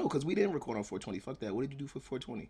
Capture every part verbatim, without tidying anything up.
no, because we didn't record on four twenty. Fuck that. What did you do for four twenty?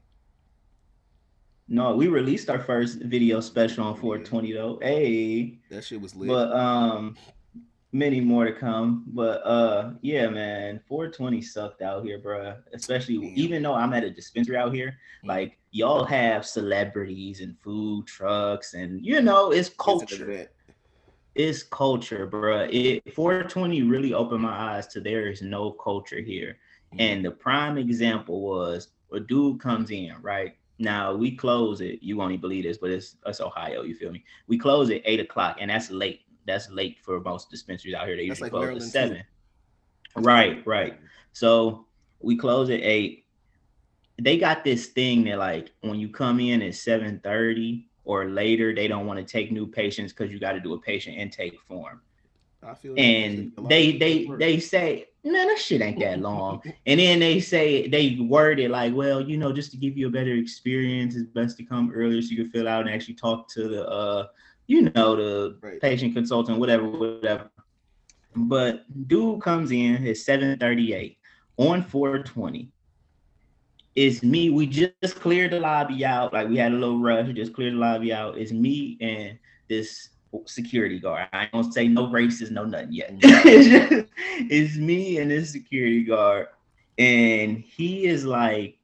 No, we released our first video special on Yeah, four twenty though. Hey, that shit was lit. but um, many more to come. But uh, yeah, man, four twenty sucked out here, bro. Especially Damn. even though I'm at a dispensary out here, Mm. like y'all have celebrities and food trucks, and you know it's It's an culture. event. It's culture, bro. It four twenty really opened my eyes to there is no culture here. Mm. And the prime example was a dude comes in, right? Now we close it. You won't even believe this, but it's it's Ohio, you feel me? We close at eight o'clock, and that's late. That's late for most dispensaries out here. They That's usually like close at Maryland too. seven. Right, right. So we close at eight. They got this thing that like when you come in at seven thirty or later, they don't want to take new patients because you got to do a patient intake form. I feel that because And a lot of they people they work. they say, man, that shit ain't that long. And then they say they word it like, well, you know, just to give you a better experience, it's best to come earlier so you can fill out and actually talk to the uh, you know, the Right. patient consultant, whatever, whatever. But dude comes in at seven thirty-eight on four twenty. It's me. We just cleared the lobby out. Like we had a little rush, just cleared the lobby out. It's me and this security guard. I ain't gonna say no racist, no nothing yet. Mm. it's, just, it's me and this security guard, and he is like,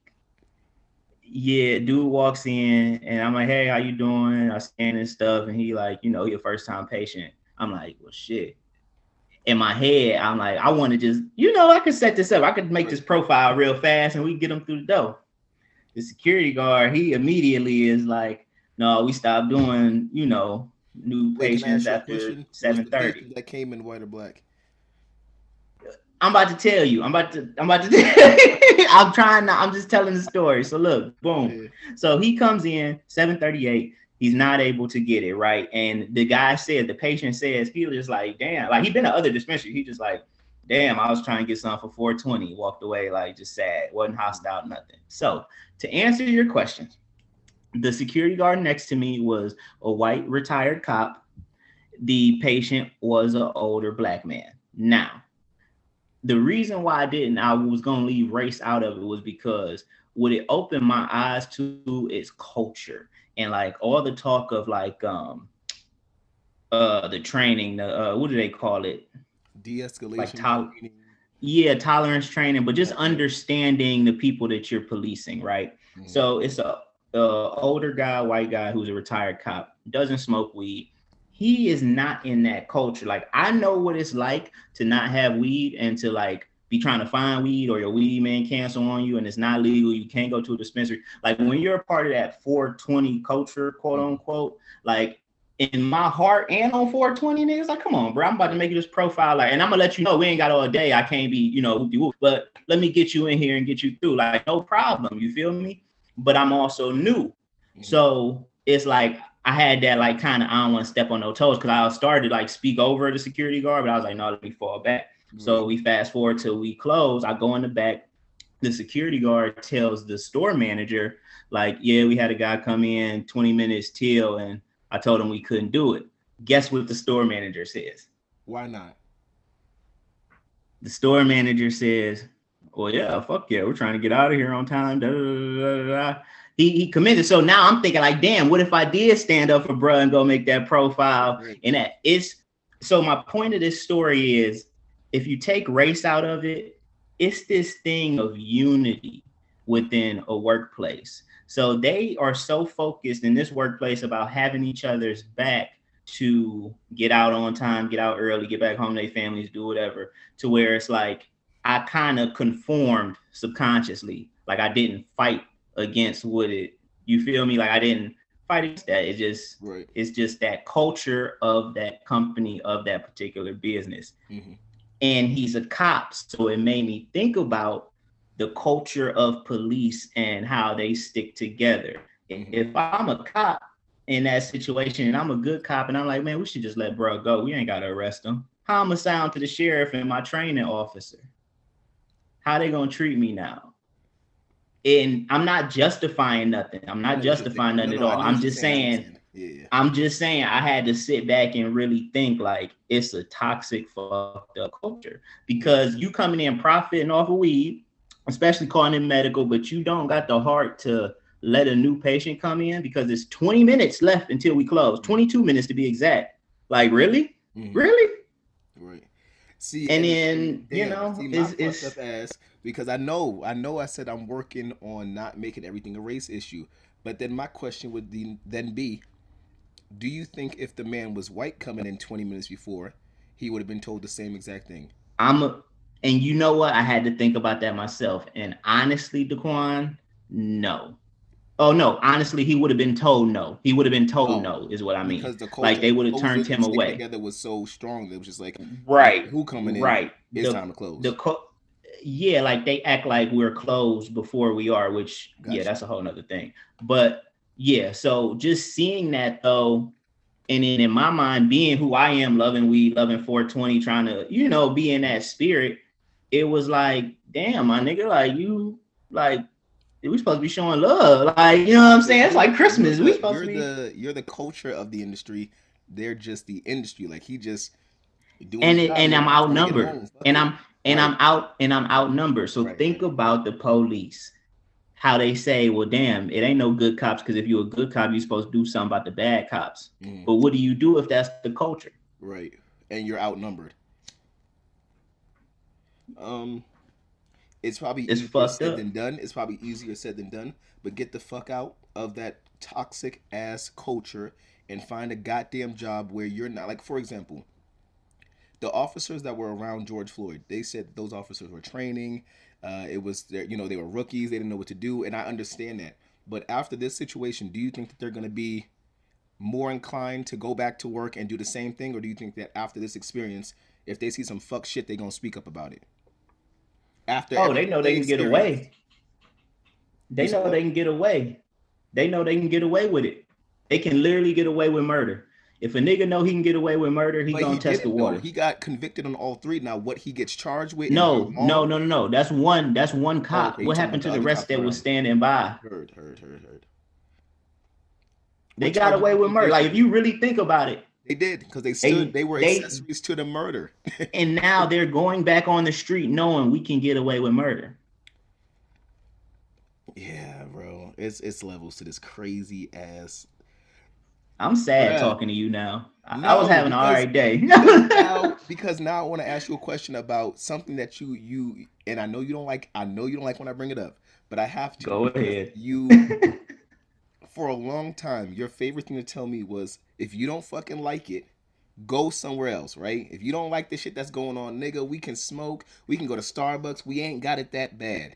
yeah, dude walks in, and I'm like, hey, how you doing? I scan and stuff, and he like, you know, he a first time patient. I'm like, well, shit. In my head, I'm like, I want to just, you know, I could set this up. I could make Right. this profile real fast, and we get him through the door. The security guard, he immediately is like, no, we stopped doing, you know, new Wait, can I patients ask you a after question? Was the seven thirty. patient that came in white or black? I'm about to tell you. I'm about to. I'm about to. I'm trying. To, I'm just telling the story. So look, Go boom. ahead. So he comes in seven thirty-eight. He's not able to get it right, and the guy said, the patient says, he was just like, damn. Like he been to other dispensaries. He just like, damn. I was trying to get something for four twenty. Walked away like just sad. Wasn't hostile. Nothing. So to answer your question, the security guard next to me was a white retired cop. The patient was an older black man. Now the reason why I didn't, I was gonna leave race out of it was because what it opened my eyes to is culture and like all the talk of like um uh the training, the uh what do they call it? Like De-escalation tol- training. yeah, tolerance training, but just Yep, yep. understanding the people that you're policing, right? Mm. So it's a, a older guy, white guy who's a retired cop, doesn't smoke weed. He is not in that culture. Like I know what it's like to not have weed and to like be trying to find weed or your weed man cancel on you and it's not legal. You can't go to a dispensary. Like when you're a part of that four twenty culture, quote Mm. unquote, like in my heart and on four twenty niggas, like, come on, bro. I'm about to Right. make you this profile. Like, and I'm gonna let you know we ain't got all day. I can't be, you know, whoopty whoop, but let me get you in here and get you through. Like, no problem. You feel me? But I'm also new. Mm. So it's like I had that like kind of I don't want to step on no toes because I started like speak over the security guard, but I was like, no, let me fall back. So Right. we fast forward till we close. I go in the back. The security guard tells the store manager, like, yeah, we had a guy come in twenty minutes till, and I told him we couldn't do it. Guess what the store manager says? Why not? The store manager says, well, yeah, fuck yeah, we're trying to get out of here on time. Da, da, da, da, da. He, he committed. So now I'm thinking, like, damn, what if I did stand up for bruh and go make that profile? Right. And that is so my point of this story is if you take race out of it, it's this thing of unity within a workplace. So they are so focused in this workplace about having each other's back to get out on time, get out early, get back home to their families, do whatever, to where it's like I kind of conformed subconsciously. Like I didn't fight against what it, you feel me? Like I didn't fight against that. It just, Right. it's just that culture of that company, of that particular business. Mm-hmm. And he's a cop. So it made me think about the culture of police and how they stick together. If Mm-hmm. I'm a cop in that situation and I'm a good cop and I'm like, man, we should just let bro go. We ain't got to arrest him. How I'm going to sound to the sheriff and my training officer? How they going to treat me now? And I'm not justifying nothing. I'm I not know what you're justifying saying. No, nothing at no, I all. know I'm what you're just saying. I saying, understand. Yeah, yeah. I'm just saying I had to sit back and really think like it's a toxic, fucked up culture because you coming in profiting off of weed especially calling in medical, but you don't got the heart to let a new patient come in because it's twenty minutes left until we close, twenty-two minutes to be exact. Like, really? Mm-hmm. Really? Right. See, and, and then, damn, you know, see, my it's, fucked up ass, because I know, I know I said I'm working on not making everything a race issue, but then my question would be, then be, do you think if the man was white coming in twenty minutes before, he would have been told the same exact thing? I'm a, and you know what? I had to think about that myself. And honestly, Daquan, no. Oh, no. Honestly, he would have been told no. He would have been told oh, no, is what I mean. The culture, like, they would have turned him away. Together was so strong. It was just like, right. Who coming in? Right. It's the, time to close. The co- yeah, like they act like we're closed before we are, which, gotcha. yeah, that's a whole nother thing. But yeah, so just seeing that though, and then in my mind, being who I am, loving weed, loving four twenty, trying to, you know, be in that spirit, it was like, damn, my nigga, like you, like, we supposed to be showing love, like, you know what I'm saying? It's like Christmas. You're, we supposed you're to be. the you're the culture of the industry. They're just the industry. Like he just doing. And it, and I'm outnumbered, and I'm and right. I'm out and I'm outnumbered. So right, think right. about the police, how they say, well, damn, it ain't no good cops because if you're a good cop, you're supposed to do something about the bad cops. Mm. But what do you do if that's the culture? Right, and you're outnumbered. Um. It's probably it's easier said up. than done. It's probably easier said than done. But get the fuck out of that toxic ass culture and find a goddamn job where you're not. Like, for example, the officers that were around George Floyd, they said those officers were training. Uh, it was, their, you know, they were rookies. They didn't know what to do. And I understand that. But after this situation, do you think that they're going to be more inclined to go back to work and do the same thing? Or do you think that after this experience, if they see some fuck shit, they're going to speak up about it? After oh, they know they can get away. They know they can get away. They know they can get away with it. They can literally get away with murder. If a nigga know he can get away with murder, he but gonna he test the water. Though. He got convicted on all three. Now, what he gets charged with? No, no, no, no, no. That's one. That's one cop. Oh, okay, what happened to the rest that was standing by? Heard, heard, heard, heard. They what got away with murder. Like if you really think about it. They did because they stood. They, they were they, accessories to the murder. And now they're going back on the street knowing we can get away with murder. Yeah, bro. It's it's levels to this crazy ass. I'm sad yeah. talking to you now. I, no, I was having because, an all right day. now, because now I want to ask you a question about something that you you and I know you don't like. I know you don't like when I bring it up, but I have to. Go ahead. You. For a long time, your favorite thing to tell me was, if you don't fucking like it, go somewhere else, right? If you don't like the shit that's going on, nigga, we can smoke, we can go to Starbucks, we ain't got it that bad.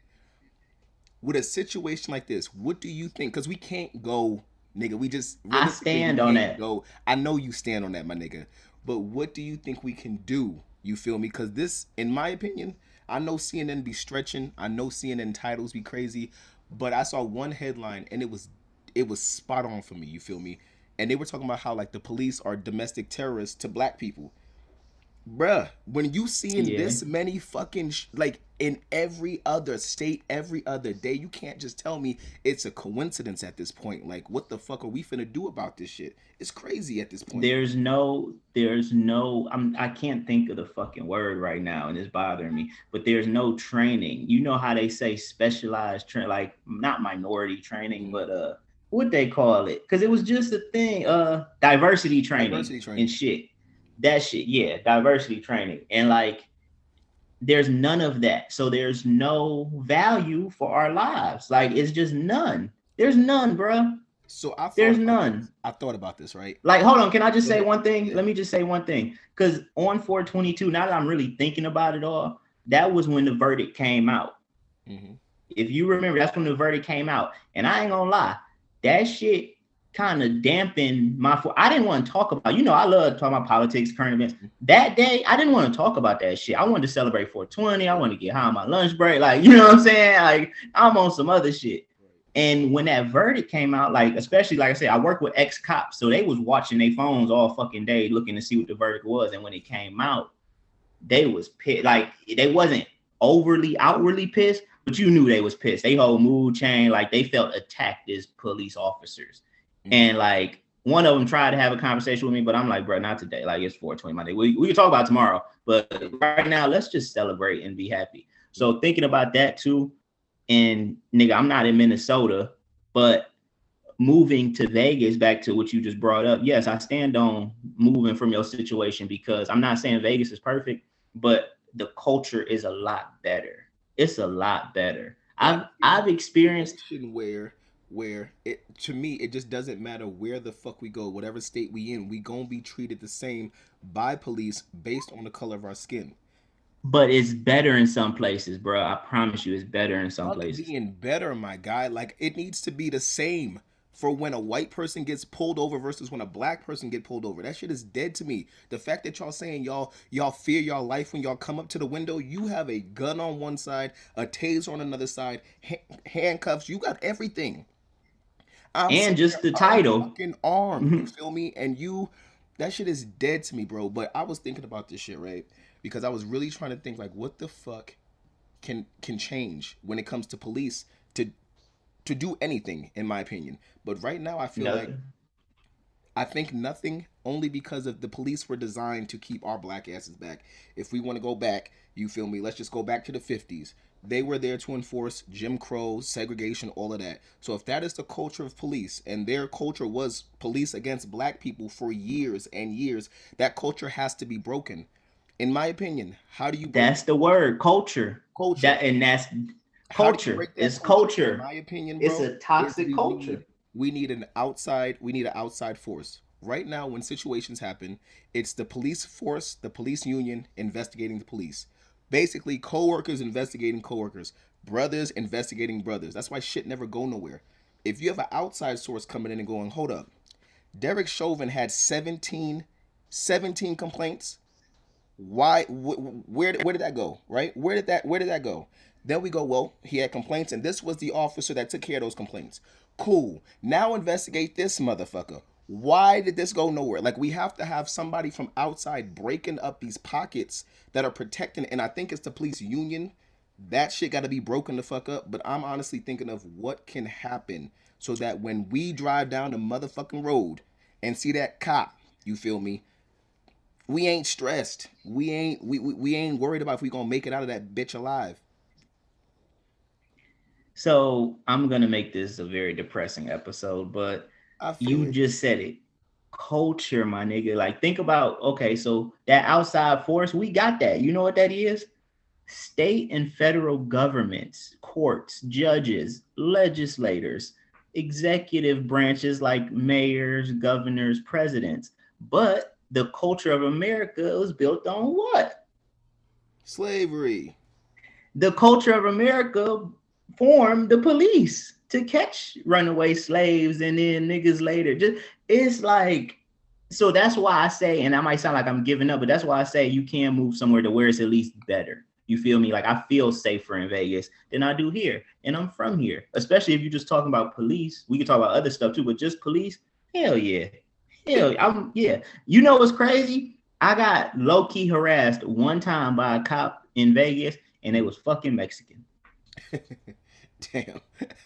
With a situation like this, what do you think? Because we can't go, nigga, we just... I stand on that. Go. I know you stand on that, my nigga. But what do you think we can do? You feel me? Because this, in my opinion, I know C N N be stretching, I know C N N titles be crazy, but I saw one headline and it was It was spot on for me, you feel me? And they were talking about how, like, the police are domestic terrorists to black people. Bruh, when you seeing yeah. this many fucking, sh- like, in every other state, every other day, you can't just tell me it's a coincidence at this point. Like, what the fuck are we finna do about this shit? It's crazy at this point. There's no, there's no, I'm, I can't think of the fucking word right now, and it's bothering me, but there's no training. You know how they say specialized, tra- like, not minority training, but, uh, what they call it, because it was just a thing, uh diversity training, diversity training and shit. That shit, yeah, diversity training. And like there's none of that. So there's no value for our lives. Like it's just none. There's none, bro. So I there's none. This. I thought about this, right? Like, hold on, can I just say one thing? Yeah. Let me just say one thing. Because on four twenty-two, now that I'm really thinking about it all, that was when the verdict came out. Mm-hmm. If you remember, that's when the verdict came out. And I ain't gonna lie. That shit kind of dampened my. I didn't want to talk about. You know, I love talking about politics, current events. That day, I didn't want to talk about that shit. I wanted to celebrate four twenty. I wanted to get high on my lunch break. Like, you know what I'm saying? Like, I'm on some other shit. And when that verdict came out, like, especially like I said, I work with ex-cops, so they was watching their phones all fucking day, looking to see what the verdict was. And when it came out, they was pissed. Like, they wasn't overly outwardly pissed, but you knew they was pissed. They whole mood changed. Like they felt attacked as police officers. Mm-hmm. And like one of them tried to have a conversation with me, but I'm like, bro, not today. Like it's four twenty my day. We, we can talk about it tomorrow, but right now let's just celebrate and be happy. So thinking about that too, And nigga, I'm not in Minnesota, but moving to Vegas, back to what you just brought up, yes, I stand on moving from your situation, because I'm not saying Vegas is perfect, but the culture is a lot better. It's a lot better. But I've I've experienced situation where where it to me it just doesn't matter where the fuck we go, whatever state we in, we gonna be treated the same by police based on the color of our skin. but it's better in some places, bro. I promise you, it's better in some Fuck places. being better, my guy. Like it needs to be the same for when a white person gets pulled over versus when a black person get pulled over. That shit is dead to me. The fact that y'all saying y'all y'all fear y'all life when y'all come up to the window, you have a gun on one side, a taser on another side, ha- handcuffs. You got everything. I'm And sitting just there the title. unfucking armed. You feel me? And you, that shit is dead to me, bro. But I was thinking about this shit, right? Because I was really trying to think, like, what the fuck can can change when it comes to police to to do anything, in my opinion. But right now, I feel like Nothing. I think nothing, only because of the police were designed to keep our black asses back. If we want to go back, you feel me? Let's just go back to the fifties. They were there to enforce Jim Crow, segregation, all of that. So if that is the culture of police, and their culture was police against black people for years and years, that culture has to be broken. In my opinion, how do you break That's the word, culture. culture? That and that's How do you culture. break that It's culture? In culture. my opinion, It's bro, a is toxic we need culture. we need an outside we need an outside force. Right now, when situations happen, it's the police force, the police union investigating the police. Basically, coworkers investigating coworkers, brothers investigating brothers. That's why shit never go nowhere. If you have an outside source coming in and going, hold up, Derek Chauvin had seventeen, seventeen complaints. Why? Wh- where? Where did that go? Right? Where did that? Where did that go? Then we go. Well, he had complaints, and this was the officer that took care of those complaints. Cool. Now investigate this motherfucker. Why did this go nowhere? Like we have to have somebody from outside breaking up these pockets that are protecting. And I think it's the police union. That shit got to be broken the fuck up. But I'm honestly thinking of what can happen so that when we drive down the motherfucking road and see that cop, you feel me? We ain't stressed. We ain't we, we, we ain't worried about if we gonna make it out of that bitch alive. So I'm gonna make this a very depressing episode, but I feel you it. just said it. Culture, my nigga. Like, think about, okay, so that outside force, we got that. You know what that is? State and federal governments, courts, judges, legislators, executive branches like mayors, governors, presidents. But the culture of America was built on what? Slavery. The culture of America formed the police to catch runaway slaves and then niggas later. Just it's like, so that's why I say, and that might sound like I'm giving up, but that's why I say you can move somewhere to where it's at least better. You feel me? Like I feel safer in Vegas than I do here. And I'm from here. Especially if you're just talking about police. We can talk about other stuff too, but just police, hell yeah. Hell, I'm yeah. You know what's crazy? I got low-key harassed one time by a cop in Vegas, and it was fucking Mexican. Damn.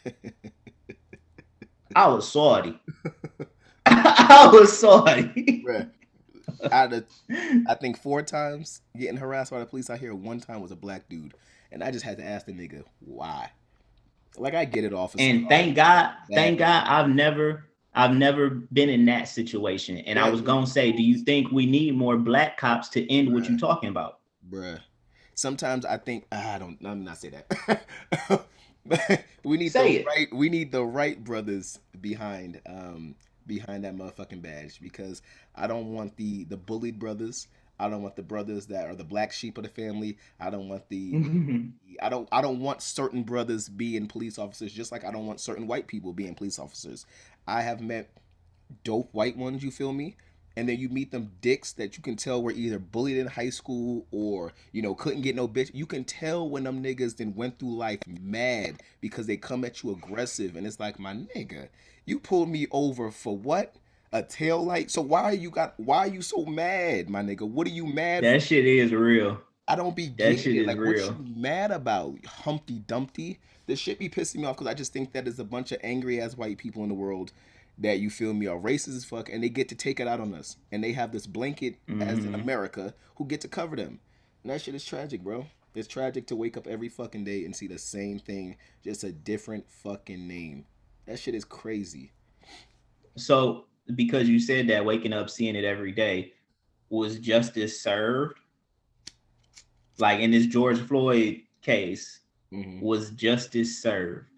I was sorry. I was sorry. Bruh. Out of I think four times getting harassed by the police out here, one time was a black dude. And I just had to ask the nigga why. Like I get it, officer. And All right, thank God, bad thank man. God, I've never, I've never been in that situation. And I That was is gonna say, do you think we need more black cops to end what you're bruh, talking about? bruh. Sometimes I think ah, I don't. Let me not say that. we need the Say it. right. We need the right brothers behind um behind that motherfucking badge because I don't want the the bullied brothers. I don't want the brothers that are the black sheep of the family. I don't want the. I don't. I don't want certain brothers being police officers, just like I don't want certain white people being police officers. I have met dope white ones, you feel me? And then you meet them dicks that you can tell were either bullied in high school or, you know, couldn't get no bitch. You can tell when them niggas then went through life mad because they come at you aggressive. And it's like, my nigga, you pulled me over for what? A tail light? So why are you got why are you so mad, my nigga? What are you mad for? That shit is real. I don't be That getting shit it. is Like, what real. you mad about, Humpty Dumpty? This shit be pissing me off because I just think that is a bunch of angry ass white people in the world that you feel me are racist as fuck, and they get to take it out on us, and they have this blanket as in Mm-hmm. America who get to cover them, and that shit is tragic, bro. It's tragic to wake up every fucking day and see the same thing, just a different fucking name. That shit is crazy. So because you said that, waking up seeing it every day, was justice served? Like in this George Floyd case, Mm-hmm. was justice served?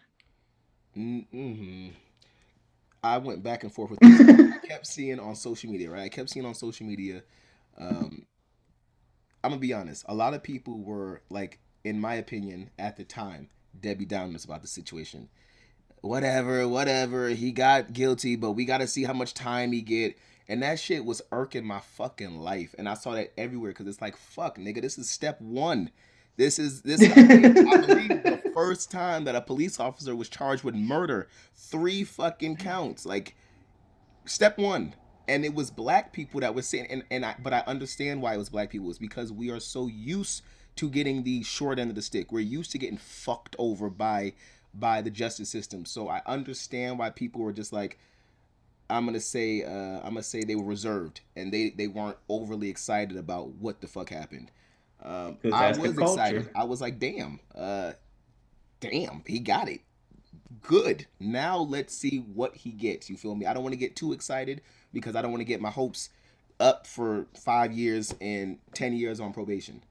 Mm-hmm. I went back and forth with this. I kept seeing on social media, right? I kept seeing on social media. Um, I'm gonna be honest. A lot of people were like, in my opinion, at the time, Debbie Downers about the situation. Whatever, whatever. He got guilty, but we got to see how much time he get. And that shit was irking my fucking life. And I saw that everywhere because it's like, fuck, nigga, this is step one. This is this. I believe, I believe the first time that a police officer was charged with murder, three fucking counts. Like step one. And it was black people that were saying, and, and I, but I understand why it was black people. It's because we are so used to getting the short end of the stick. We're used to getting fucked over by by the justice system. So I understand why people were just like, I'm gonna say, uh, I'm gonna say they were reserved and they they weren't overly excited about what the fuck happened. Um, Because I that's the was excited. culture. I was like, damn, uh, damn, he got it. Good. Now let's see what he gets. You feel me? I don't want to get too excited because I don't want to get my hopes up for five years and ten years on probation.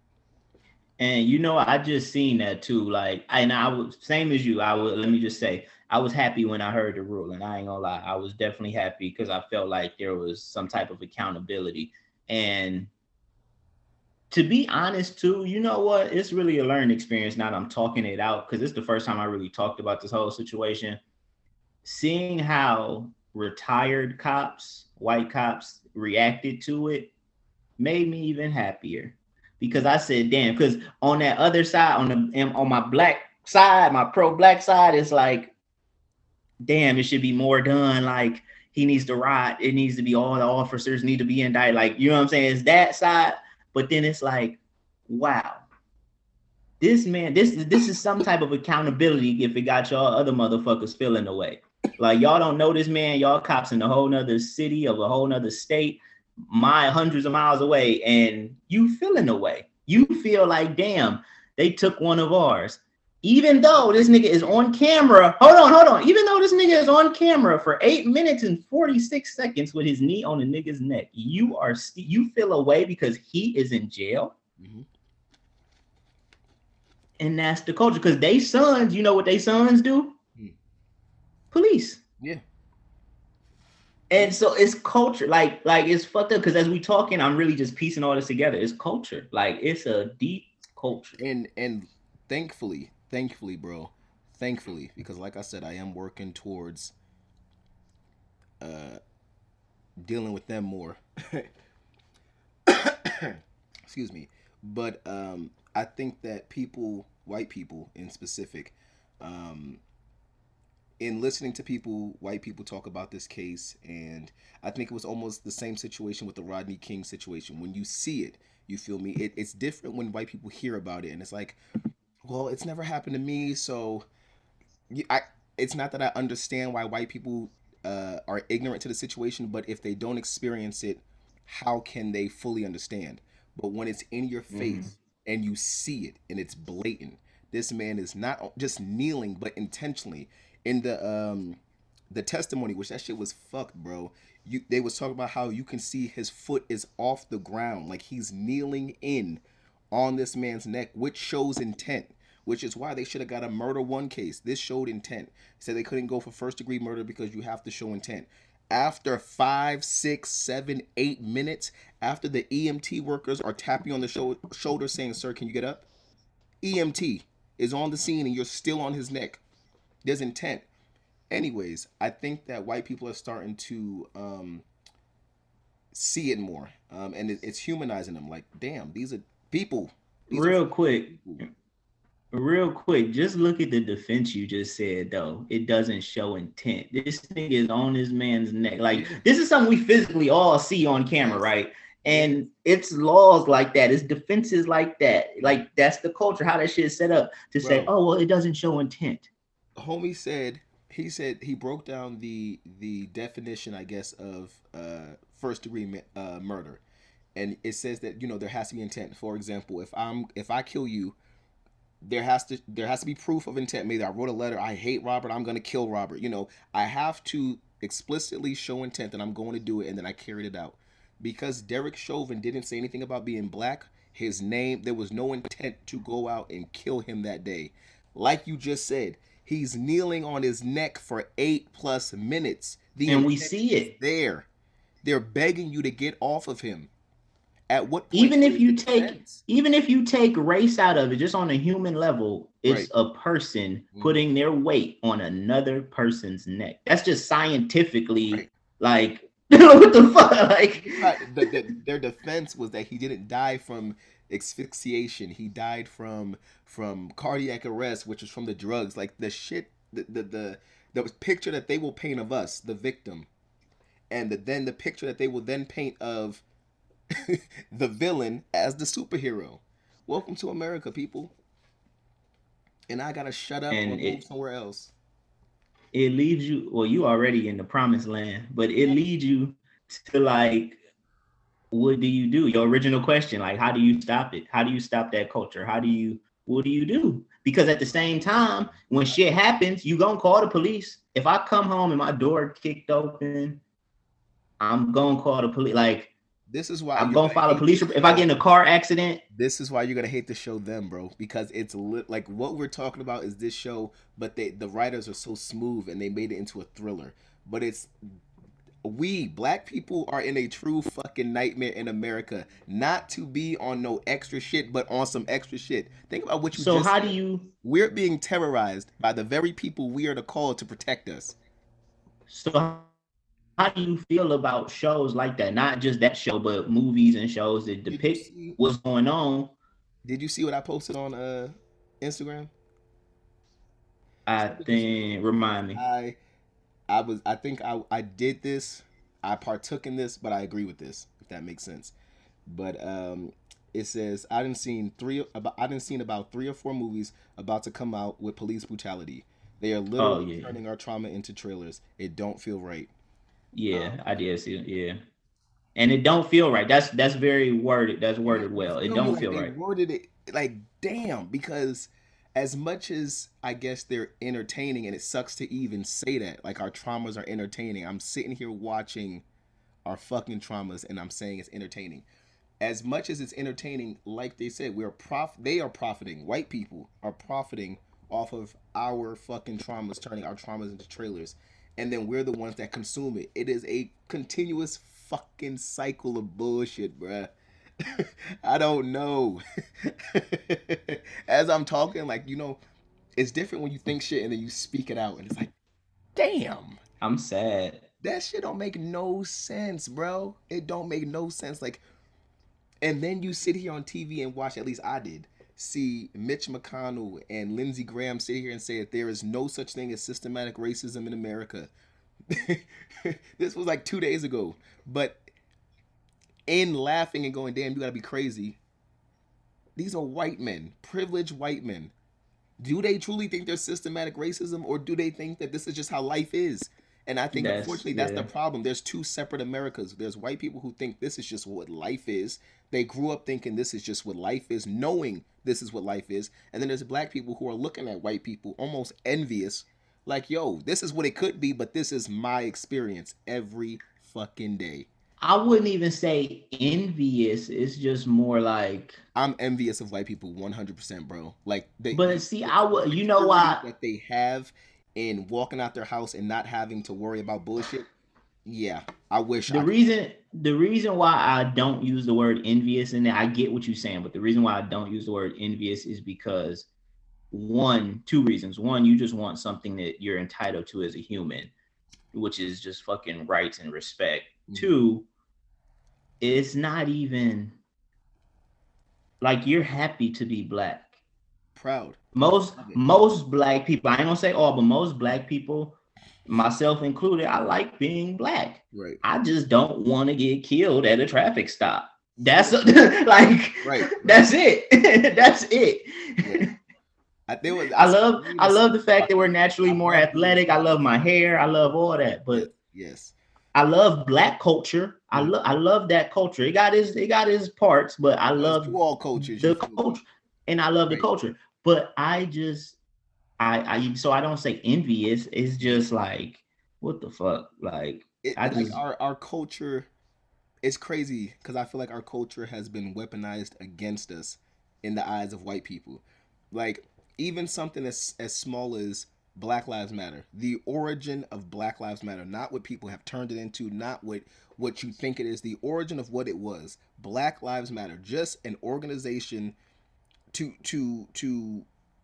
And you know, I just seen that too. Like, and I was same as you. I would let me just say, I was happy when I heard the ruling. I ain't gonna lie, I was definitely happy because I felt like there was some type of accountability. And to be honest, too, you know what? It's really a learning experience now that I'm talking it out because it's the first time I really talked about this whole situation. Seeing how retired cops, white cops, reacted to it made me even happier because I said, damn, because on that other side, on the on my black side, my pro black side, it's like, damn, it should be more done. Like he needs to ride. It needs to be all the officers need to be indicted. Like, you know what I'm saying? It's that side. But then it's like, wow, this man, this this is some type of accountability if it got y'all other motherfuckers feeling the way. Like y'all don't know this man, y'all cops in a whole nother city of a whole nother state, my hundreds of miles away, and you feeling the way. You feel like, damn, they took one of ours. Even though this nigga is on camera, hold on, hold on. Even though this nigga is on camera for eight minutes and forty-six seconds with his knee on the nigga's neck, you are st- you feel away because he is in jail. Mm-hmm. And that's the culture. Because they sons, you know what they sons do? Mm. Police. Yeah. And so it's culture. Like, like it's fucked up because as we talking, I'm really just piecing all this together. It's culture. Like it's a deep culture. And and thankfully, thankfully, bro, thankfully, because like I said, I am working towards uh dealing with them more. Excuse me. But um I think that people, white people in specific, um in listening to people, white people talk about this case, and I think it was almost the same situation with the Rodney King situation. When you see it, you feel me? It, it's different when white people hear about it, and it's like, well, it's never happened to me, so I. It's not that I understand why white people uh, are ignorant to the situation, but if they don't experience it, how can they fully understand? But when it's in your face mm-hmm. and you see it and it's blatant, this man is not just kneeling, but intentionally. In the um the testimony, which that shit was fucked, bro. You they was talking about how you can see his foot is off the ground, like he's kneeling in on this man's neck, which shows intent, which is why they should have got a murder one case. This showed intent. Said they couldn't go for first degree murder because you have to show intent. After five, six, seven, eight minutes, after the E M T workers are tapping on the sho- shoulder saying, "Sir, can you get up?" E M T is on the scene and you're still on his neck. There's intent. Anyways, I think that white people are starting to um, see it more, um, and it, it's humanizing them. Like, damn, these are people. These real are quick, people. real quick. Just look at the defense you just said. Though it doesn't show intent. This thing is on this man's neck. Like yeah. This is something we physically all see on camera, yes. right? And it's laws like that. It's defenses like that. Like that's the culture. How that shit is set up to Bro. say, oh well, it doesn't show intent. Homie said. He said he broke down the the definition, I guess, of uh, first degree uh, murder, and it says that, you know, there has to be intent. For example, if I'm if I kill you, there has to there has to be proof of intent. Maybe I wrote a letter, I hate Robert, I'm gonna kill Robert. You know, I have to explicitly show intent that I'm going to do it, and then I carried it out. Because Derek Chauvin didn't say anything about being black, his name, there was no intent to go out and kill him that day. Like you just said, he's kneeling on his neck for eight plus minutes. The And we intent see is it. there. They're begging you to get off of him. At what point Even if is you the take defense? even if you take race out of it, just on a human level, it's Right. a person Mhm. putting their weight on another person's neck. That's just scientifically Right. like what the fuck? Like Right. The, the, their defense was that he didn't die from asphyxiation. He died from from cardiac arrest, which is from the drugs. Like the shit, the the the, the picture that they will paint of us, the victim, and the, then the picture that they will then paint of the villain as the superhero. Welcome to America, people. And I gotta shut up or and move it somewhere else. it leads you, well, you already in the promised land, but it leads you to like, what do you do? Your original question, like, how do you stop it? How do you stop that culture? How do you, what do you do? Because at the same time, when shit happens, you gonna call the police. If I come home and my door kicked open, I'm gonna call the police. Like, This is why I'm you're gonna gonna file a hate police this report. If I get in show. a car accident, This is why you're gonna hate the show, them, bro. Because it's lit, like what we're talking about is this show, but they the writers are so smooth and they made it into a thriller. But it's we black people are in a true fucking nightmare in America, not to be on no extra shit, but on some extra shit. Think about what you so just how do said. you We're being terrorized by the very people we are to call to protect us. so how do you feel about shows like that? Not just that show, but movies and shows that Did you depict see? what's going on. Did you see what I posted on uh Instagram? I Send it to you. think remind me. I I was I think I I did this. I partook in this, but I agree with this, if that makes sense. But um it says I didn't seen three about I didn't seen about three or four movies about to come out with police brutality. They are Oh literally yeah, turning our trauma into trailers. It don't feel right. yeah, Um I did see it. Yeah, and it don't feel right. That's that's very worded. That's yeah, worded you well. It feel me? don't Like feel they right. worded it like damn, because as much as I guess they're entertaining, and it sucks to even say that, like our traumas are entertaining. I'm sitting here watching our fucking traumas and I'm saying it's entertaining. As much as it's entertaining, like they said, we're prof they are profiting. White people are profiting off of our fucking traumas, turning our traumas into trailers. And then we're the ones that consume it. It is a continuous fucking cycle of bullshit, bruh. I don't know. As I'm talking, like, you know, it's different when you think shit and then you speak it out and it's like, damn. I'm sad. That shit don't make no sense, bro. It don't make no sense. Like, and then you sit here on T V and watch, at least I did, see Mitch McConnell and Lindsey Graham sit here and say that there is no such thing as systematic racism in America. This was like two days ago. But in laughing and going, damn, you gotta be crazy. These are white men, privileged white men. Do they truly think there's systematic racism, or do they think that this is just how life is? And I think, That's unfortunately, that's the yeah. problem. There's two separate Americas. There's white people who think this is just what life is. They grew up thinking this is just what life is, knowing this is what life is. And then there's black people who are looking at white people almost envious, like, yo, this is what it could be, but this is my experience every fucking day. I wouldn't even say envious. It's just more like. I'm envious of white people one hundred percent, bro. Like they, But the, see, the I would. You know security why? that they have in walking out their house and not having to worry about bullshit. Yeah, I wish The I could. reason the reason why I don't use the word envious in there, I get what you're saying, but the reason why I don't use the word envious is because one, two reasons. One, you just want something that you're entitled to as a human, which is just fucking rights and respect. Mhm. Two, it's not even like you're happy to be black. Proud. Most Love it. most black people, I ain't gonna say all, but most black people, myself included, I like being black. Right. I just don't want to get killed at a traffic stop. That's like, Right. that's it. That's it. Yeah. I, there was, I love saw a I love the fact that we're about- naturally I more love- athletic. I love my hair. I love all that. But yes. I love black culture. I love I love that culture. It got his it got his parts, but I It's love to all cultures, you the feel me? culture, and I love the Right. culture. But I just I I so I don't say envious. It's just like what the fuck, like I It like just our our culture. It's crazy because I feel like our culture has been weaponized against us in the eyes of white people. Like even something as as small as Black Lives Matter, the origin of Black Lives Matter, not what people have turned it into, not what what you think it is, the origin of what it was. Black Lives Matter, just an organization to to to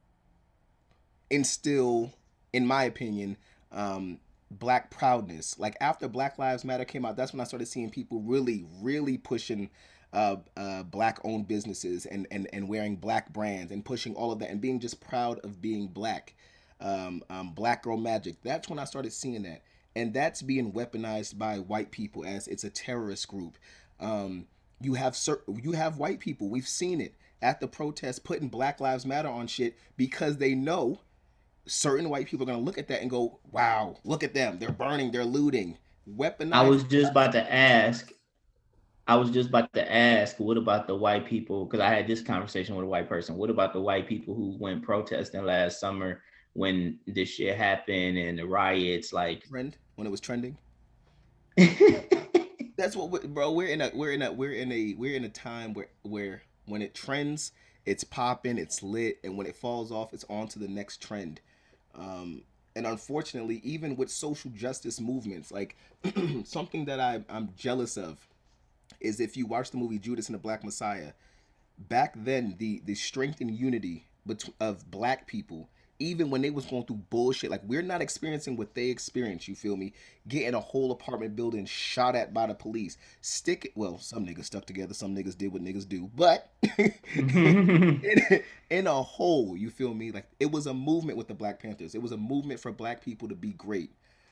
instill, in my opinion, um, black proudness. Like after Black Lives Matter came out, that's when I started seeing people really, really pushing uh, uh, black owned businesses and, and, and wearing black brands and pushing all of that and being just proud of being black. Um, um, Black Girl Magic. That's when I started seeing that. And that's being weaponized by white people as it's a terrorist group. Um, you have certain, you have white people. We've seen it at the protest putting Black Lives Matter on shit because they know certain white people are going to look at that and go, wow, look at them. They're burning, they're looting. I Weaponized. was just about to ask. I was just about to ask, what about the white people? Because I had this conversation with a white person. What about the white people who went protesting last summer when this shit happened and the riots? Like, Trend when it was trending. That's what, we, bro. We're in a, we're in a, we're in a, we're in a time where, where when it trends, it's popping, it's lit, and when it falls off, it's on to the next trend. Um, and unfortunately, even with social justice movements, like something that I, I'm jealous of is if you watch the movie Judas and the Black Messiah, back then the the strength and unity of black people, even when they was going through bullshit, like we're not experiencing what they experienced, you feel me, getting a whole apartment building shot at by the police, stick it, well, some niggas stuck together, some niggas did what niggas do, but in, in a whole, you feel me, like it was a movement with the Black Panthers, it was a movement for black people to be great.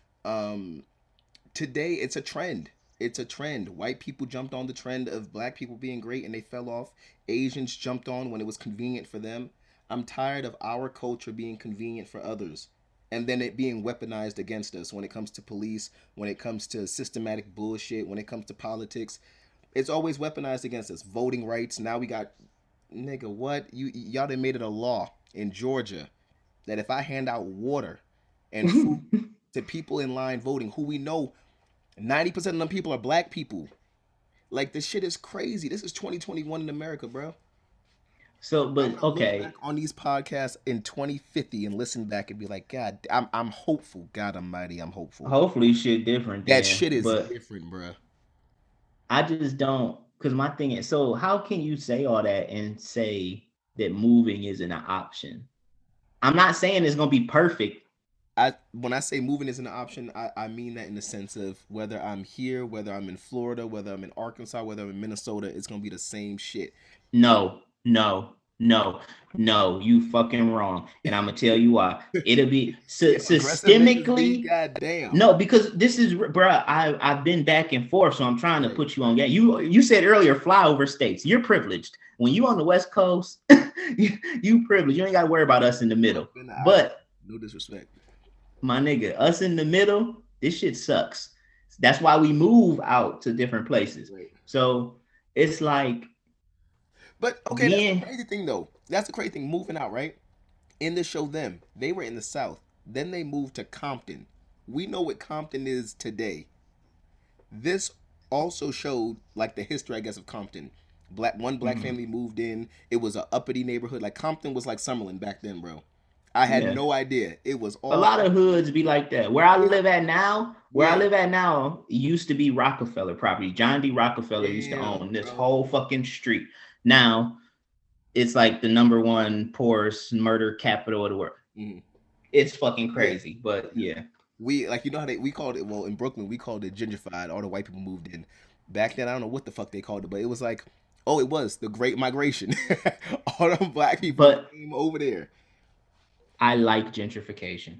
um Today it's a trend. It's a trend. White people jumped on the trend of black people being great and they fell off. Asians jumped on when it was convenient for them. I'm tired of our culture being convenient for others and then it being weaponized against us when it comes to police, when it comes to systematic bullshit, when it comes to politics. It's always weaponized against us. Voting rights. Now we got, nigga, what? You y'all done made it a law in Georgia that if I hand out water and food to people in line voting who we know ninety percent of them people are black people. Like this shit is crazy. This is twenty twenty-one in America, bro. So, I'm but gonna look back okay. on these podcasts in twenty fifty and listen back and be like, God, I'm I'm hopeful. God Almighty, I'm hopeful. Hopefully, shit different That then. shit is But different, bro. I just don't, because my thing is, so how can you say all that and say that moving isn't an option? I'm not saying it's gonna be perfect. I when I say moving isn't an option, I, I mean that in the sense of whether I'm here, whether I'm in Florida, whether I'm in Arkansas, whether I'm in Minnesota, it's gonna be the same shit. No, no, no, no. You fucking wrong, and I'm gonna tell you why. It'll be See sy- how aggressive niggas be? systemically. God damn. No, because this is, bruh, I I've been back and forth, so I'm trying to Right, put you on right. game. You you said earlier flyover states. You're privileged. When you on the West Coast, you, you privileged. You ain't got to worry about us in the middle. Been the opposite. But No disrespect. my nigga, us in the middle, this shit sucks. That's why we move out to different places. Right. So it's like But okay, that's the being crazy thing though. That's the crazy thing. Moving out, right? In the show, them they were in the South. Then they moved to Compton. We know what Compton is today. This also showed like the history, I guess, of Compton. Black one black mm, family moved in. It was a uppity neighborhood. Like Compton was like Summerlin back then, bro. I had yeah. no idea. It was A all lot of hoods be like that. Where I yeah, live at now, where I yeah. live at now, used to be Rockefeller property. John D. Rockefeller used to Damn, own this bro. whole fucking street. Now it's like the number one poorest murder capital of the world. Mhm. It's fucking Yeah. crazy, but yeah. We like you know how they we called it well in Brooklyn we called it gentrified. All the white people moved in. Back then I don't know what the fuck they called it, but it was like, oh, it was the Great Migration. All them black people But came over there. I like gentrification.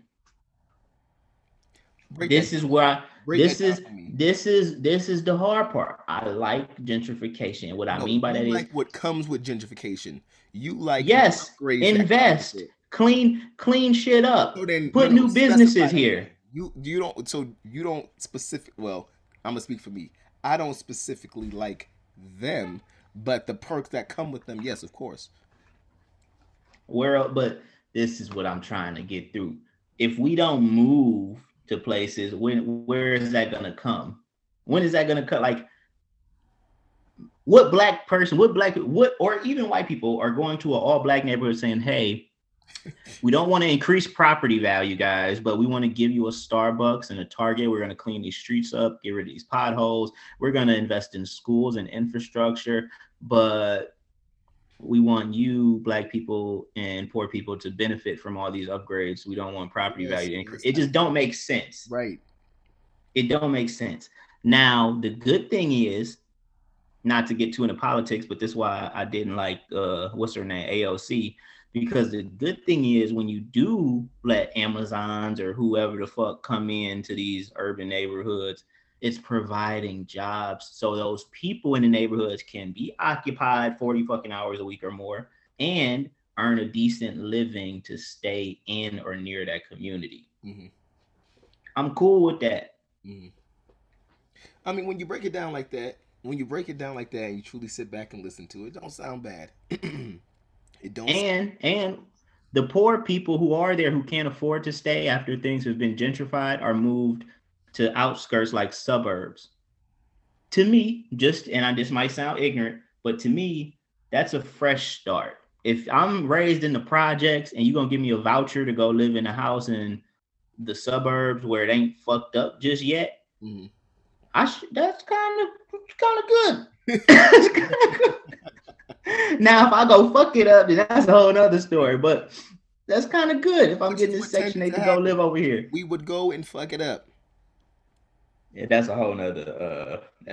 Break that This is down. where I, Break this that down is for me. this is this is the hard part. I like gentrification. What I No, mean by you that is like what comes with gentrification. You like the yes, upgrades that come with invest, it. clean, clean shit So up, then, no, put no, new specify businesses that here. then. You you don't so you don't specific well. I'm gonna speak for me. I don't specifically like them, but the perks that come with them, yes, of course. Where, but this is what I'm trying to get through. If we don't move to places, when where is that gonna come? When is that gonna cut? Like, what black person, what black, what, or even white people are going to an all black neighborhood saying, "Hey, we don't want to increase property value, guys, but we want to give you a Starbucks and a Target. We're going to clean these streets up, get rid of these potholes. We're going to invest in schools and infrastructure, but we want you, black people and poor people, to benefit from all these upgrades. We don't want property yes, value to increase." It just don't make sense. Right. It don't make sense. Now, the good thing is, not to get too into politics, but this is why I didn't like, uh, what's her name, A O C, because the good thing is when you do let Amazons or whoever the fuck come into these urban neighborhoods, it's providing jobs. So those people in the neighborhoods can be occupied forty fucking hours a week or more and earn a decent living to stay in or near that community. Mm-hmm. I'm cool with that. Mm-hmm. I mean, when you break it down like that, when you break it down like that and you truly sit back and listen to it, it don't sound bad. It don't and and the poor people who are there who can't afford to stay after things have been gentrified are moved to outskirts like suburbs. To me, just and I this might sound ignorant, but to me, that's a fresh start. If I'm raised in the projects and you're gonna give me a voucher to go live in a house in the suburbs where it ain't fucked up just yet, mm-hmm. I sh- that's kind of kind of good. That's kind of good. Now, if I go fuck it up, then that's a whole other story. But that's kind of good. If I'm Which getting this Section eight to, to go live over here, we would go and fuck it up. Yeah, that's a whole nother uh,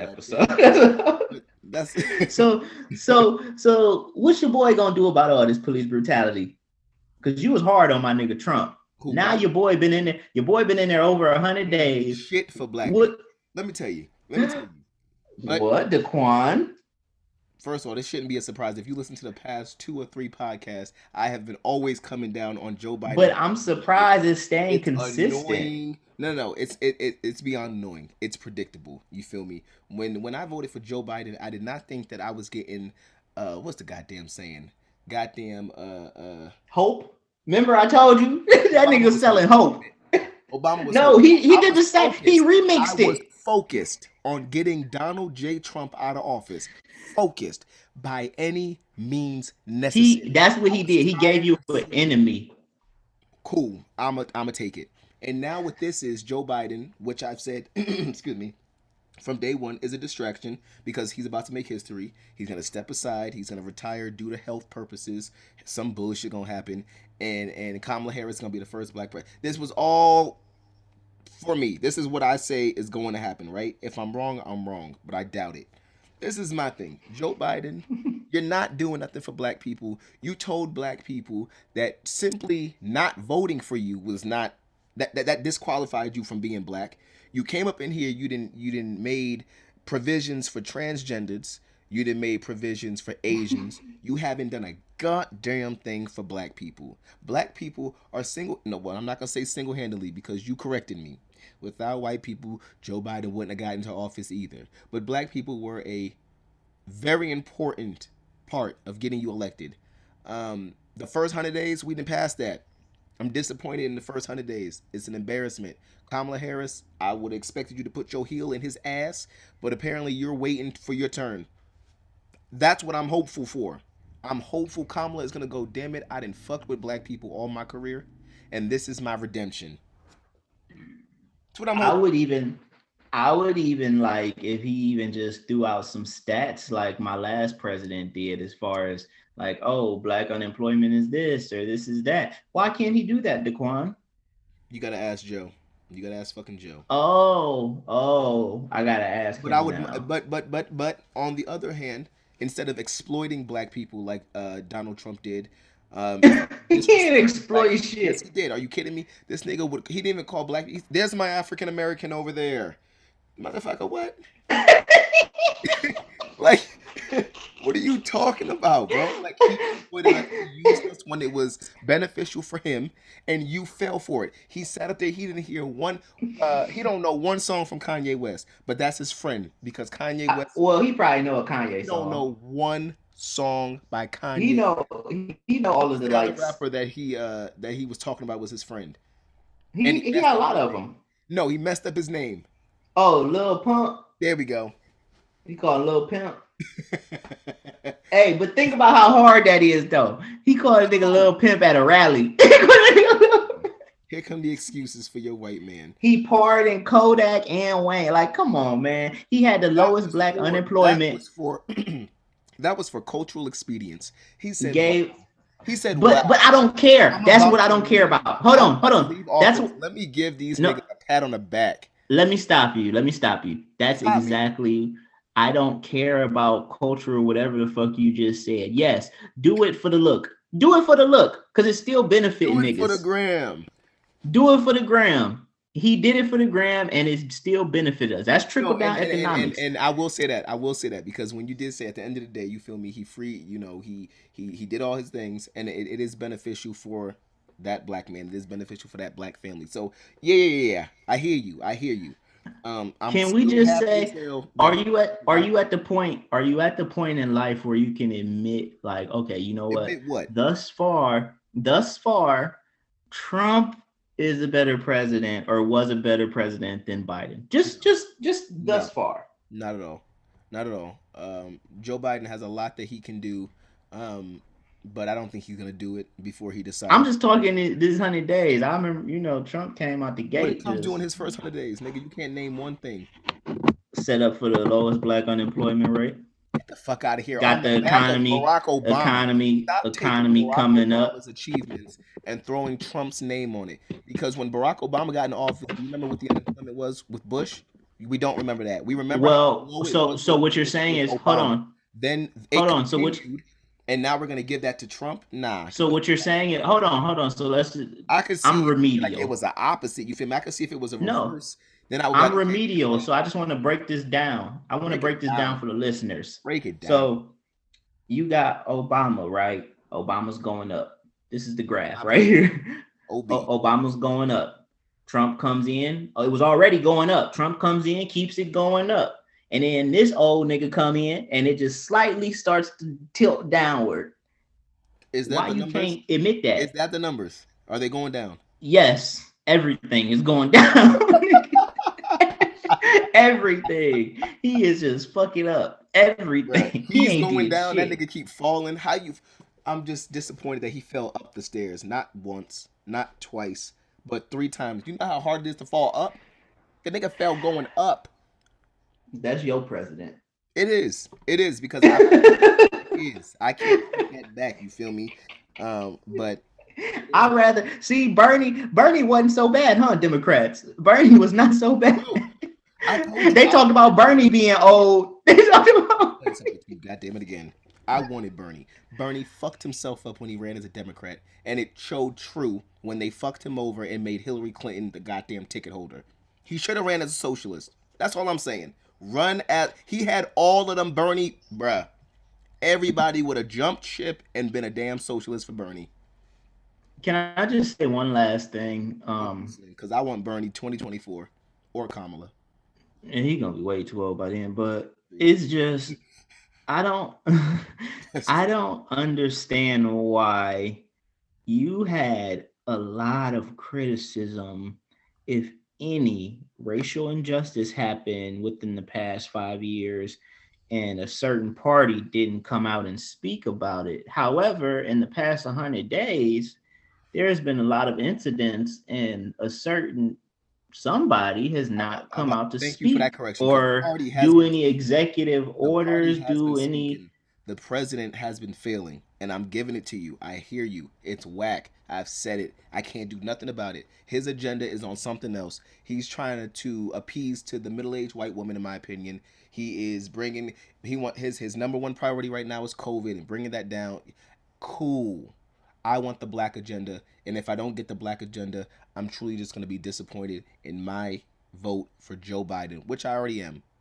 episode. that's so so so. What's your boy gonna do about all this police brutality? Because you was hard on my nigga Trump. Who, now right? your boy been in there. Your boy been in there over a hundred days. Shit for black. What? People. Let me tell you. Let me tell you. But, what, Daquan? First of all, this shouldn't be a surprise. If you listen to the past two or three podcasts, I have been always coming down on Joe Biden. But I'm surprised it's staying it's consistent. Annoying. No, no, it's it, it it's beyond annoying. It's predictable. You feel me? When when I voted for Joe Biden, I did not think that I was getting uh what's the goddamn saying? Goddamn uh uh hope. Remember I told you that Obama nigga selling hope. Obama was no, he he did the same. He remixed I it. Was focused on getting Donald J. Trump out of office. Focused by any means necessary. He, that's what he did. He gave you an enemy. Cool. I'm a, I'm a take it. And now what this is, Joe Biden, which I've said, excuse me, from day one is a distraction because he's about to make history. He's going to step aside. He's going to retire due to health purposes. Some bullshit going to happen. And, and Kamala Harris is going to be the first black president. This was all for me. This is what I say is going to happen, right? If I'm wrong, I'm wrong, but I doubt it. This is my thing. Joe Biden, you're not doing nothing for black people. You told black people that simply not voting for you was not, that, that, that disqualified you from being black. You came up in here, you didn't you didn't made provisions for transgenders. You didn't made provisions for Asians. You haven't done a goddamn thing for black people. Black people are single, no, well, I'm not going to say single-handedly because you corrected me. Without white people, Joe Biden wouldn't have gotten into office either. But black people were a very important part of getting you elected. Um, the first hundred days, we didn't pass that. I'm disappointed in the first hundred days. It's an embarrassment. Kamala Harris, I would have expected you to put your heel in his ass, but apparently you're waiting for your turn. That's what I'm hopeful for. I'm hopeful Kamala is going to go, damn it, I done fucked with black people all my career, and this is my redemption. That's what I'm hoping. I would even, I would even like if he even just threw out some stats like my last president did, as far as like, oh, black unemployment is this or this is that. Why can't he do that, Daquan? You gotta ask Joe. You gotta ask fucking Joe. Oh, oh, I gotta ask. But him I would, now. but but but but on the other hand, instead of exploiting black people like uh, Donald Trump did. Um, he can't exploit like, shit. Yes, he did. Are you kidding me? This nigga would. He didn't even call black. He, there's my African American over there, motherfucker. What? like, What are you talking about, bro? Like he exploited us, he used us when it was beneficial for him, and you fell for it. He sat up there, he didn't hear one uh he don't know one song from Kanye West, but that's his friend because Kanye I, West well, he probably know a he Kanye don't song. know one song by He Kanye. know he, he know all Who's of the the other likes. rapper that he uh that he was talking about was his friend? And He he he messed got a up lot his of name. them. No, he messed up his name. Oh, Lil Pump. There we go. He called Lil Pimp. Hey, but think about how hard that is, though. He called a nigga No. Lil Pimp at a rally. Here come the excuses for your white man. He parred in Kodak and Wayne. Like, come on, man. He had the That lowest was black for that unemployment. was for that was for cultural expedience. He said, "Wow." Gave, He said, but but "Wow, I don't care. I'm That's what about I to don't care leave. about. Hold I'm on, hold about to on. leave That's office. Let me give these no. niggas a pat on the back." Let me stop you. Let me stop you. That's Stop me. exactly. I don't care about culture or whatever the fuck you just said. Yes, do it for the look. Do it for the look, cause it's still benefiting Do it for the niggas. gram. Do it for the gram. He did it for the gram, and it still benefited us. That's trickle No, and down and, and and economics. and I will say that I will say that because when you did say at the end of the day, you feel me, he free, you know, he he he did all his things, and it, it is beneficial for that black man. It is beneficial for that black family. So yeah, yeah, yeah, yeah. I hear you. I hear you. Um, I'm Can we still just happy as say, hell are that you at are got you at the point are you at the point in life where you can admit, like, okay, you know what? admit what? Thus far, thus far, Trump is a better president or was a better president than Biden. Just No, just just thus no, far. not at all, not at all. Um, Joe Biden has a lot that he can do, um, but I don't think he's gonna do it before he I'm decides. just talking these hundred days. I remember, you know, Trump came out the What did gate Trump do in just his first hundred days, nigga? You can't name one thing. set up for the lowest black unemployment rate. Get the fuck out of here on Got the the back of economy, Barack Obama. economy, Stop taking economy Barack coming up. Obama's achievements and throwing Trump's name on it. Because when Barack Obama got in office, do you remember what the unemployment was with Bush? We don't remember that. We remember how Well, low it so was so with, what you're with, saying with is, hold Obama. on, Then it hold on. So what continued, and now we're gonna give that to Trump. Nah, so what you're saying is, hold on, hold on. So let's. I could see I'm if like it remedial. was the opposite. You feel me? I could see if it was a No, reverse. Then I would be I'm like, okay, remedial. Trump, So I just want to break this down. I want to break it break this down down, for the listeners. break it down. So you got Obama, right? Obama's going up. This is the graph right Obviously, here. O B. Obama's going up. Trump comes in. Oh, it was already going up. Trump comes in, keeps it going up. And then this old nigga come in and it just slightly starts to tilt downward. Is that Why the you numbers? can't admit Is that? that the numbers? Are they going down? Yes, everything is going down. Everything. He is just fucking up. Bruh, Everything. He he's ain't going did down. That shit. nigga keep falling. How you? I'm just disappointed that he fell up the stairs. Not once, not twice, but three times. You know how hard it is to fall up? The nigga fell going up. That's your president. It is. It is because I it is. I can't take that back. You feel me? Um, but it is I'd what rather see Bernie. Bernie wasn't so bad, huh? Democrats. Bernie was not so bad. bro. I told you They I talked about wanted Bernie Bernie. being old. They talked about. Play something to you, goddamn it again. I wanted Bernie. Bernie fucked himself up when he ran as a Democrat, and it showed true when they fucked him over and made Hillary Clinton the goddamn ticket holder. He should have ran as a socialist. That's all I'm saying. Run as he had all of them Bernie, bruh. Everybody would have jumped ship and been a damn socialist for Bernie. Can I just say one last thing? I'm Um, listening because I want Bernie twenty twenty-four or Kamala. and he's gonna be way too old by then. But it's just I don't I don't understand why you had a lot of criticism, if any, racial injustice happened within the past five years, and a certain party didn't come out and speak about it. However, in the past one hundred days, there's been a lot of incidents, and a certain somebody has I'm about, not I'm come about out to thank you for that speak correction because the or party has do been any speaking. executive The party orders, has been do any. speaking. The president has been failing, and I'm giving it to you. I hear you. It's whack. I've said it. I can't do nothing about it. His agenda is on something else. He's trying to appease to the middle-aged white woman, in my opinion. He is bringing. He want his his number one priority right now is COVID and bringing that down. Cool. I want the black agenda, and if I don't get the black agenda, I'm truly just going to be disappointed in my vote for Joe Biden, which I already am.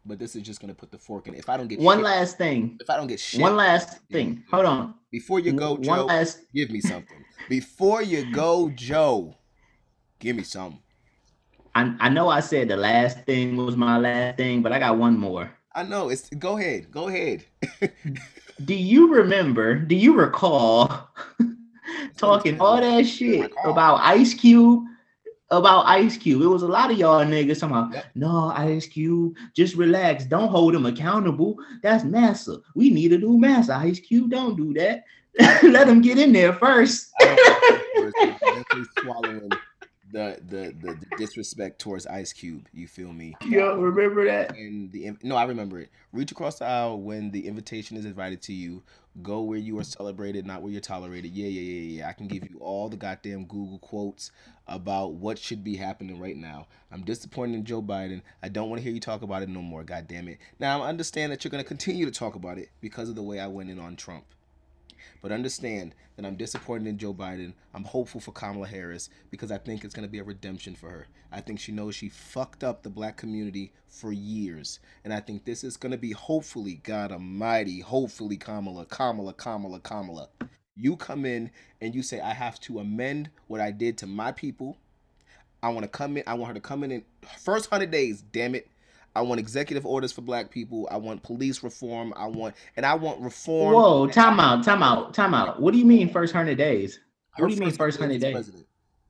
but this is just gonna put the fork in it. If I don't get one shit, last thing, if I don't get shit, one last thing. Hold on. Before you go, One Joe, last. give me something. Before you go, Joe, give me something. I I know I said the last thing was my last thing, but I got one more. I know it's. Go ahead. Go ahead. Do you remember? Do you recall talking all that shit about Ice Cube? About Ice Cube. It was a lot of y'all niggas talking about, yep. No, Ice Cube, just relax. Don't hold him accountable. That's massa. We need a new massa. Ice Cube, don't do that. Let him get in there first. Definitely swallowing the, the the the disrespect towards Ice Cube. You feel me? Yo, remember that? And the no, I remember it. Reach across the aisle when the invitation is invited to you. Go where you are celebrated, not where you're tolerated. Yeah, yeah, yeah, yeah. I can give you all the goddamn Google quotes about what should be happening right now. I'm disappointed in Joe Biden. I don't want to hear you talk about it no more. God damn it. Now I understand that you're going to continue to talk about it because of the way I went in on Trump. But understand that I'm disappointed in Joe Biden. I'm hopeful for Kamala Harris because I think it's going to be a redemption for her. I think she knows she fucked up the black community for years. And I think this is going to be, hopefully, God almighty, hopefully Kamala, Kamala, Kamala, Kamala. You come in and you say, I have to amend what I did to my people. I want to come in. I want her to come in in first one hundred days, damn it. I want executive orders for black people. I want police reform. I want, and I want reform. Whoa, time out, time out, time out. What do you mean first one hundred days? What Her do you mean first one hundred days? President.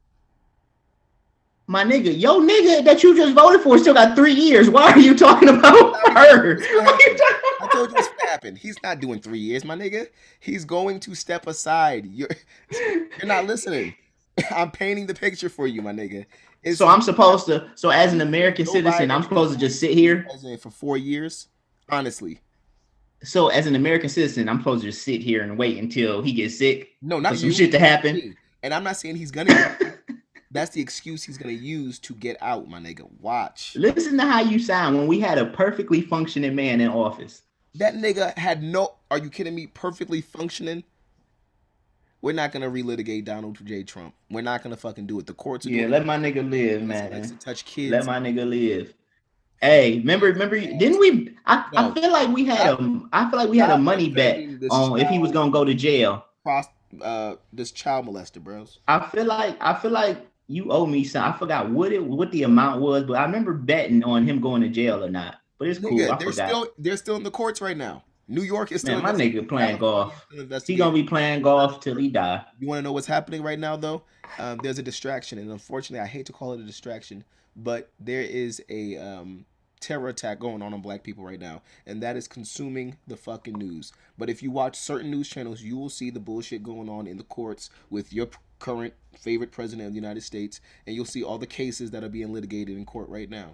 My nigga, yo nigga that you just voted for still got three years. Why are you talking about her? I told you what's gonna happen. He's not doing three years, my nigga. He's going to step aside. You're, you're not listening. I'm painting the picture for you, my nigga. It's, so I'm supposed to, so as an American Joe citizen, Biden, I'm supposed to just sit here? President for four years, honestly. So as an American citizen, I'm supposed to just sit here and wait until he gets sick? No, not for some you. shit to happen? And I'm not saying he's gonna. That's the excuse he's gonna use to get out, my nigga. Watch. Listen to how you sound when we had a perfectly functioning man in office. That nigga had no. Are you kidding me? Perfectly functioning. We're not gonna relitigate Donald J. Trump. We're not gonna fucking do it. The courts are yeah, doing let it. my nigga live, man. Likes to touch kids. Let my nigga live. Hey, remember, remember? Didn't we? I, no. I feel like we had a. I feel like we had a money bet on child, if he was gonna go to jail. Cross, uh, this child molester, bros. I feel like I feel like you owe me some. I forgot what it what the amount was, but I remember betting on him going to jail or not. But it's cool. Nigga, I they're forgot. still they're still in the courts right now. New York is still. Man, my nigga playing golf. He gonna be playing golf till he die. You want to know what's happening right now, though? Um, there's a distraction, and unfortunately, I hate to call it a distraction, but there is a um, terror attack going on on black people right now, and that is consuming the fucking news. But if you watch certain news channels, you will see the bullshit going on in the courts with your current favorite president of the United States, and you'll see all the cases that are being litigated in court right now.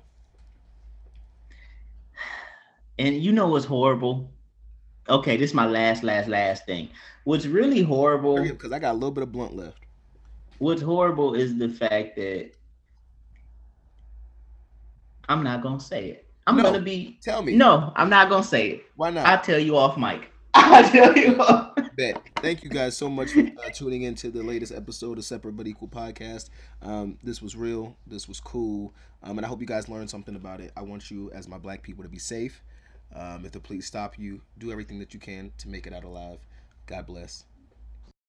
And you know what's horrible? Okay, this is my last, last, last thing. What's really horrible, because I got a little bit of blunt left. What's horrible is the fact that I'm not gonna say it. I'm no, gonna be. Tell me. No, I'm not gonna say it. Why not? I'll tell you off mic. I'll tell you off. Bet. Thank you guys so much for uh, tuning in to the latest episode of Separate But Equal podcast. Um, this was real. This was cool. Um, and I hope you guys learned something about it. I want you, as my black people, to be safe. Um, if the police stop you, do everything that you can to make it out alive. God bless.